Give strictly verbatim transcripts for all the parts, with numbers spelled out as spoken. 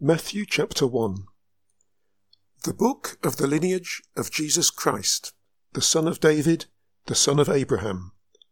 Matthew chapter one. The book of the lineage of Jesus Christ, the son of David, the son of Abraham.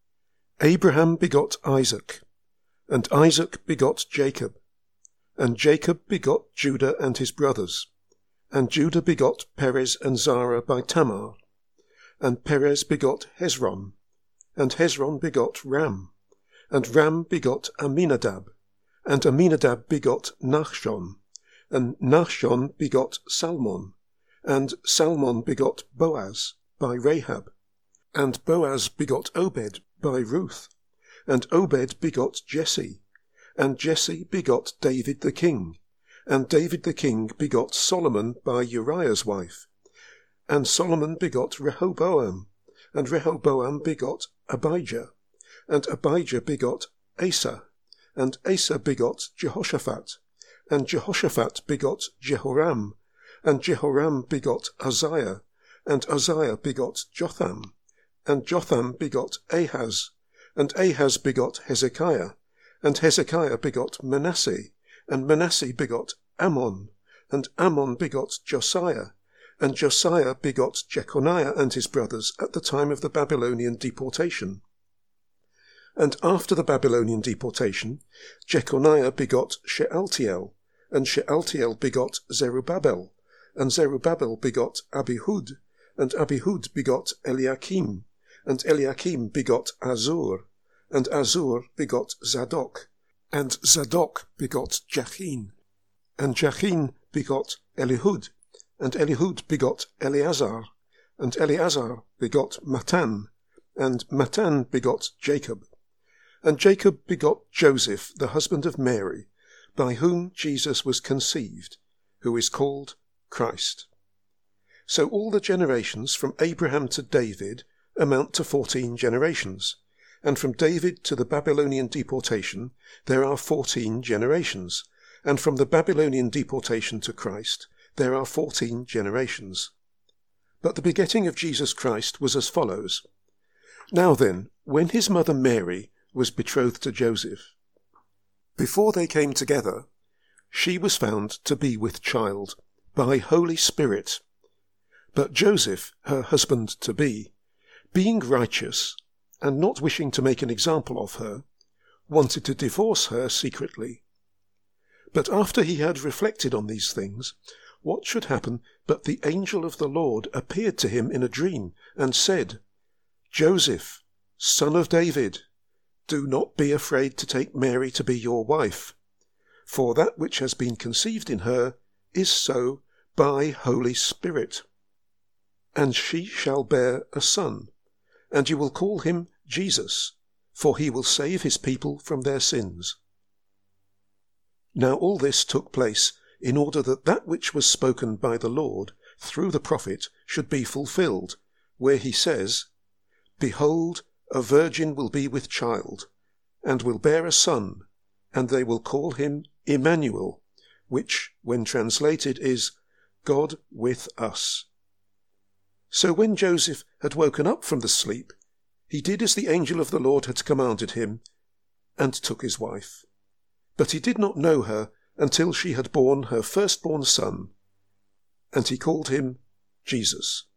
Abraham begot Isaac, and Isaac begot Jacob, and Jacob begot Judah and his brothers, and Judah begot Perez and Zara by Tamar, and Perez begot Hezron, and Hezron begot Ram, and Ram begot Amminadab, and Amminadab begot Nachshon, and Nachshon begot Salmon, and Salmon begot Boaz by Rahab, and Boaz begot Obed by Ruth, and Obed begot Jesse, and Jesse begot David the king, and David the king begot Solomon by Uriah's wife, and Solomon begot Rehoboam, and Rehoboam begot Abijah, and Abijah begot Asa, and Asa begot Jehoshaphat, and Jehoshaphat begot Jehoram, and Jehoram begot Uzziah, and Uzziah begot Jotham, and Jotham begot Ahaz, and Ahaz begot Hezekiah, and Hezekiah begot Manasseh, and Manasseh begot Ammon, and Ammon begot Josiah, and Josiah begot Jeconiah and his brothers at the time of the Babylonian deportation. And after the Babylonian deportation, Jeconiah begot Shealtiel, and Shealtiel begot Zerubbabel, and Zerubbabel begot Abihud, and Abihud begot Eliakim, and Eliakim begot Azur, and Azur begot Zadok, and Zadok begot Jachin, and Jachin begot Elihud, and Elihud begot Eleazar, and Eleazar begot Matan, and Matan begot Jacob, and Jacob begot Joseph, the husband of Mary, by whom Jesus was conceived, who is called Christ. So all the generations from Abraham to David amount to fourteen generations, and from David to the Babylonian deportation there are fourteen generations, and from the Babylonian deportation to Christ there are fourteen generations. But the begetting of Jesus Christ was as follows. Now then, when his mother Mary was betrothed to Joseph, before they came together, she was found to be with child by Holy Spirit. But Joseph, her husband-to-be, being righteous, and not wishing to make an example of her, wanted to divorce her secretly. But after he had reflected on these things, what should happen but the angel of the Lord appeared to him in a dream, and said, Joseph, son of David, do not be afraid to take Mary to be your wife, for that which has been conceived in her is so by Holy Spirit. And she shall bear a son, and you will call him Jesus, for he will save his people from their sins. Now all this took place in order that that which was spoken by the Lord through the prophet should be fulfilled, where he says, Behold, a virgin will be with child, and will bear a son, and they will call him Emmanuel, which, when translated, is God with us. So when Joseph had woken up from the sleep, he did as the angel of the Lord had commanded him, and took his wife. But he did not know her until she had borne her firstborn son, and he called him Jesus.